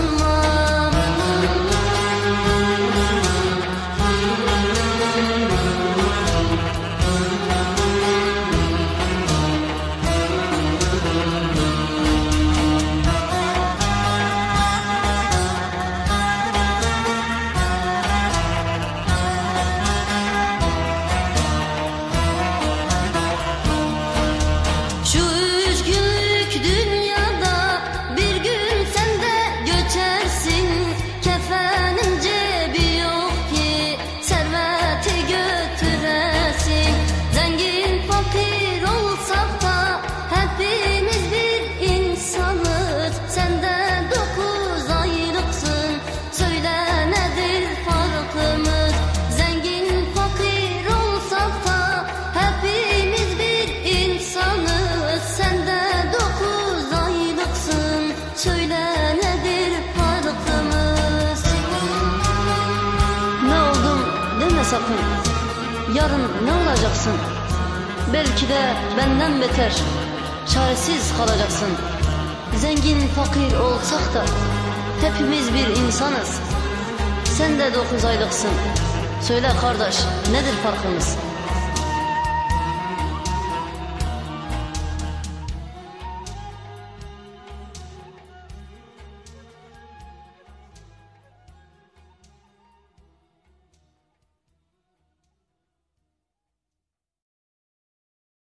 sanma. Şu üç günlük dünyada bir gün sen de göçersin. Kefenin cebi yok ki serveti götüresin. Zengin fakir olsak da hepimiz bir insanız. Sen de 9 aylıksın, söyle nedir farkımız? Zengin fakir olsak da hepimiz bir insanız. Sen de 9 aylıksın, söyle nedir farkımız? Ne oldum deme sakın, yarın ne olacaksın? Belki de benden beter, çaresiz kalacaksın. Zengin fakir olsak da hepimiz bir insanız. Sen de 9 aylıksın, söyle kardeş nedir farkımız?